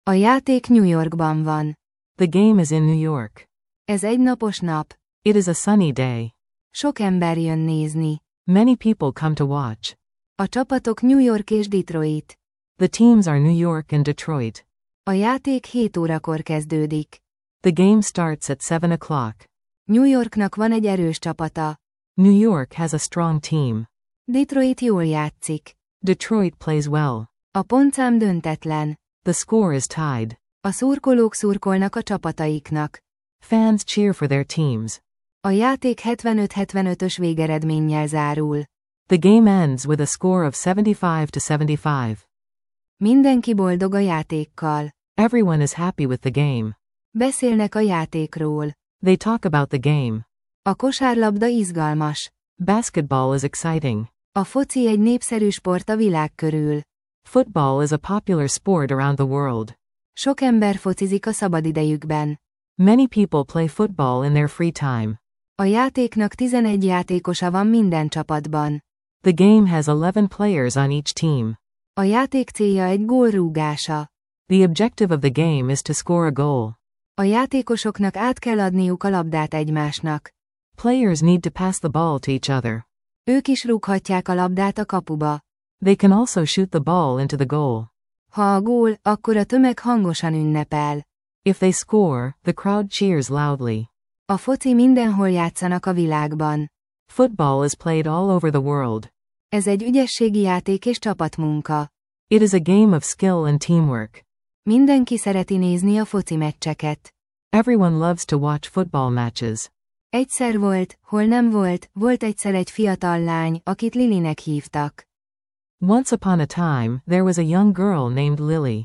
A játék New Yorkban van. The game is in New York. Ez egy napos nap. It is a sunny day. Sok ember jön nézni. Many people come to watch. A csapatok New York és Detroit. The teams are New York and Detroit. A játék 7 órakor kezdődik. The game starts at 7 o'clock. New Yorknak van egy erős csapata. New York has a strong team. Detroit jól játszik. Detroit plays well. A pontszám döntetlen. The score is tied. A szurkolók szurkolnak a csapataiknak. Fans cheer for their teams. A játék 75-75-ös végeredménnyel zárul. The game ends with a score of 75-75. Mindenki boldog a játékkal. Everyone is happy with the game. Beszélnek a játékról. They talk about the game. A kosárlabda izgalmas. Basketball is exciting. A foci egy népszerű sport a világ körül. Football is a popular sport around the world. Sok ember focizik a szabadidejükben. Many people play football in their free time. A játéknak 11 játékosa van minden csapatban. The game has 11 players on each team. A játék célja egy gól rúgása. The objective of the game is to score a goal. A játékosoknak át kell adniuk a labdát egymásnak. Players need to pass the ball to each other. Ők is rúghatják a labdát a kapuba. They can also shoot the ball into the goal. Ha a gól, akkor a tömeg hangosan ünnepel. If they score, the crowd cheers loudly. A foci mindenhol játszanak a világban. Football is played all over the world. Ez egy ügyességi játék és csapatmunka. It is a game of skill and teamwork. Mindenki szereti nézni a foci meccseket. Everyone loves to watch football matches. Egyszer volt, hol nem volt egyszer egy fiatal lány, akit Lilynek hívtak. Once upon a time, there was a young girl named Lily.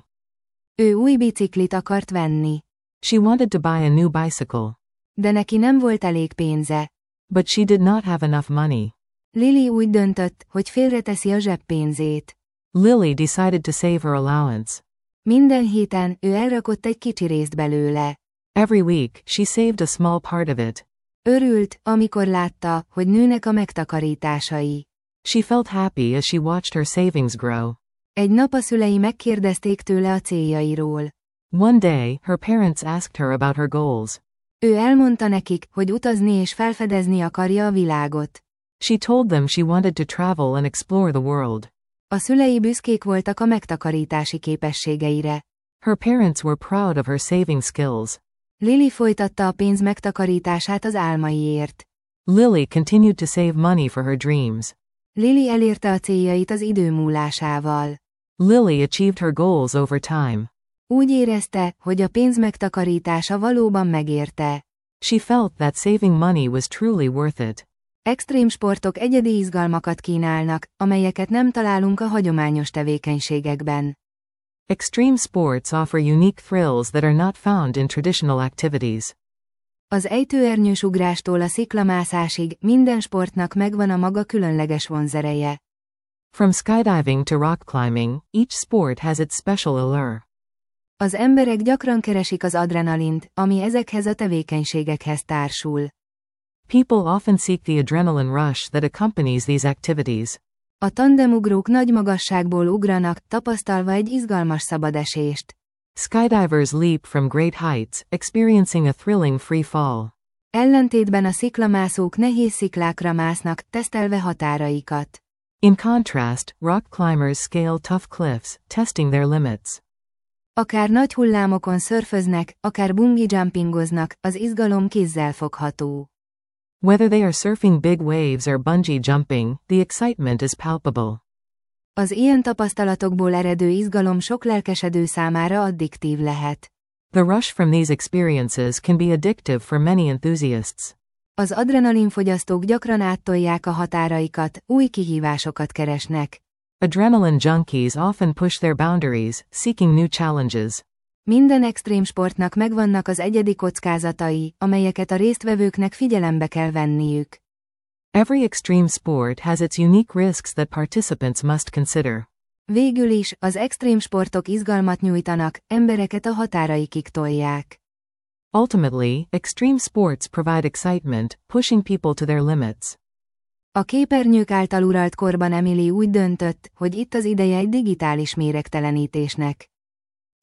Ő új biciklit akart venni. She wanted to buy a new bicycle. De neki nem volt elég pénze. But she did not have enough money. Lily úgy döntött, hogy félreteszi a zseppénzét. Lily decided to save her allowance. Minden héten ő elrakott egy kicsi részt belőle. Every week, she saved a small part of it. Örült, amikor látta, hogy nőnek a megtakarításai. She felt happy as she watched her savings grow. Egy nap a szülei megkérdezték tőle a céljairól. One day, her parents asked her about her goals. Ő elmondta nekik, hogy utazni és felfedezni akarja a világot. She told them she wanted to travel and explore the world. A szülei büszkék voltak a megtakarítási képességeire. Her parents were proud of her saving skills. Lily folytatta a pénz megtakarítását az álmaiért. Lily continued to save money for her dreams. Lily elérte a céljait az idő múlásával. Lily achieved her goals over time. Úgy érezte, hogy a pénz megtakarítása valóban megérte. She felt that saving money was truly worth it. Extrém sportok egyedi izgalmakat kínálnak, amelyeket nem találunk a hagyományos tevékenységekben. Extreme sports offer unique thrills that are not found in traditional activities. Az ejtőernyős ugrástól a sziklamászásig minden sportnak megvan a maga különleges vonzereje. From skydiving to rock climbing, each sport has its special allure. Az emberek gyakran keresik az adrenalint, ami ezekhez a tevékenységekhez társul. People often seek the adrenaline rush that accompanies these activities. A tandemugrók nagy magasságból ugranak, tapasztalva egy izgalmas szabadesést. Skydivers leap from great heights, experiencing a thrilling free fall. Ellentétben a sziklamászók nehéz sziklákra másznak, tesztelve határaikat. In contrast, rock climbers scale tough cliffs, testing their limits. Akár nagy hullámokon szörföznek, akár bungee jumpingoznak, az izgalom kézzel fogható. Whether they are surfing big waves or bungee jumping, the excitement is palpable. Az ilyen tapasztalatokból eredő izgalom sok lelkesedő számára addiktív lehet. The rush from these experiences can be addictive for many enthusiasts. Az adrenalinfogyasztók gyakran áttolják a határaikat, új kihívásokat keresnek. Adrenaline junkies often push their boundaries, seeking new challenges. Minden extrém sportnak megvannak az egyedi kockázatai, amelyeket a résztvevőknek figyelembe kell venniük. Every extreme sport has its unique risks that participants must consider. Végül is, az extrém sportok izgalmat nyújtanak, embereket a határaikig tolják. Ultimately, extreme sports provide excitement, pushing people to their limits. A képernyők által uralt korban Emily úgy döntött, hogy itt az ideje egy digitális méregtelenítésnek.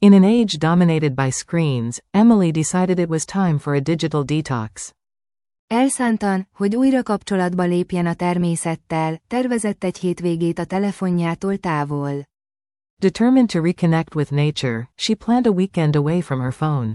In an age dominated by screens, Emily decided it was time for a digital detox. Elszántan, hogy újra kapcsolatba lépjen a természettel, tervezett egy hétvégét a telefonjától távol. Determined to reconnect with nature, she planned a weekend away from her phone.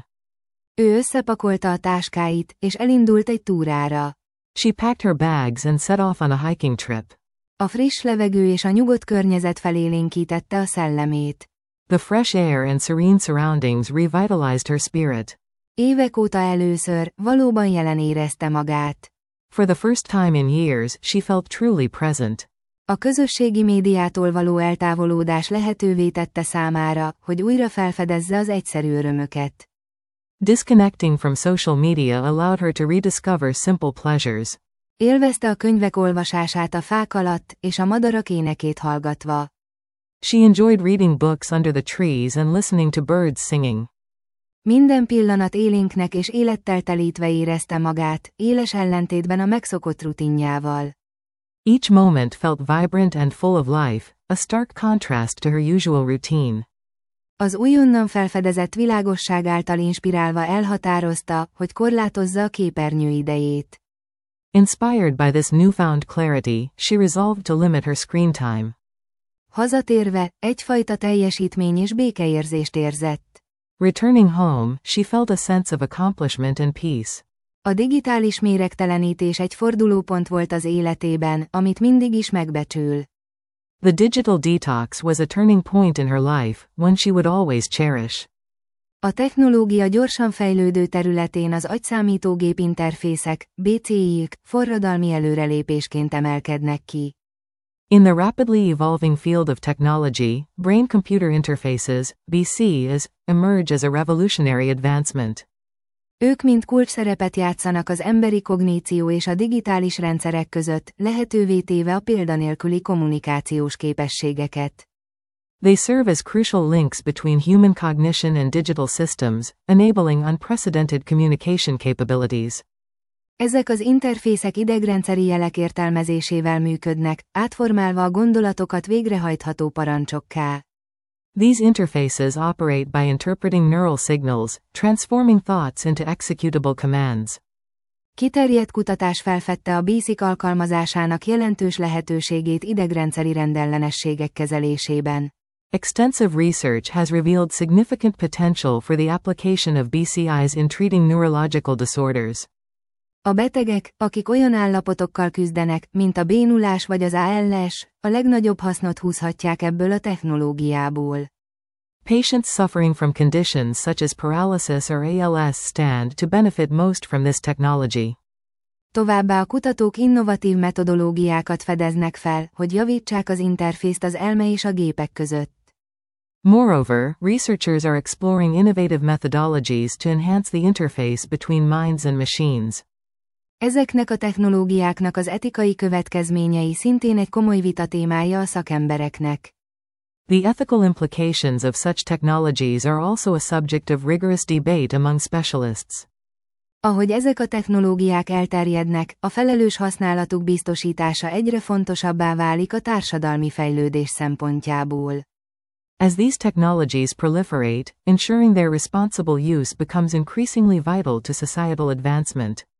Ő összepakolta a táskáit, és elindult egy túrára. She packed her bags and set off on a hiking trip. A friss levegő és a nyugodt környezet felélénkítette a szellemét. The fresh air and serene surroundings revitalized her spirit. Évek óta először, valóban jelen érezte magát. For the first time in years, she felt truly present. A közösségi médiától való eltávolódás lehetővé tette számára, hogy újra felfedezze az egyszerű örömöket. Disconnecting from social media allowed her to rediscover simple pleasures. Élvezte a könyvek olvasását a fák alatt, és a madarak énekét hallgatva. She enjoyed reading books under the trees and listening to birds singing. Minden pillanat élénknek és élettel telítve érezte magát, éles ellentétben a megszokott rutinjával. Each moment felt vibrant and full of life, a stark contrast to her usual routine. Az újonnan felfedezett világosság által inspirálva elhatározta, hogy korlátozza a képernyő idejét. Inspired by this newfound clarity, she resolved to limit her screen time. Hazatérve, egyfajta teljesítmény és békeérzést érzett. Returning home, she felt a sense of accomplishment and peace. A digitális méregtelenítés egy fordulópont volt az életében, amit mindig is megbecsül. The digital detox was a turning point in her life, one she would always cherish. A technológia gyorsan fejlődő területén az agyszámítógép interfészek, BCI-k, forradalmi előrelépésként emelkednek ki. In the rapidly evolving field of technology, brain-computer interfaces, BCIs, emerge as a revolutionary advancement. Ők mind kulcsszerepet játszanak az emberi kogníció és a digitális rendszerek között, lehetővé téve a példanélküli kommunikációs képességeket. They serve as crucial links between human cognition and digital systems, enabling unprecedented communication capabilities. Ezek az interfészek idegrendszeri jelek értelmezésével működnek, átformálva a gondolatokat végrehajtható parancsokká. These interfaces operate by interpreting neural signals, transforming thoughts into executable commands. Kiterjedt kutatás felfedte a BCI alkalmazásának jelentős lehetőségét idegrendszeri rendellenességek kezelésében. Extensive research has revealed significant potential for the application of BCIs in treating neurological disorders. A betegek, akik olyan állapotokkal küzdenek, mint a bénulás vagy az ALS, a legnagyobb hasznot húzhatják ebből a technológiából. Patients suffering from conditions such as paralysis or ALS stand to benefit most from this technology. Továbbá a kutatók innovatív metodológiákat fedeznek fel, hogy javítsák az interfészt az elme és a gépek között. Moreover, researchers are exploring innovative methodologies to enhance the interface between minds and machines. Ezeknek a technológiáknak az etikai következményei szintén egy komoly vita témája a szakembereknek. The ethical implications of such technologies are also a subject of rigorous debate among specialists. Ahogy ezek a technológiák elterjednek, a felelős használatuk biztosítása egyre fontosabbá válik a társadalmi fejlődés szempontjából. As these technologies proliferate, ensuring their responsible use becomes increasingly vital to societal advancement.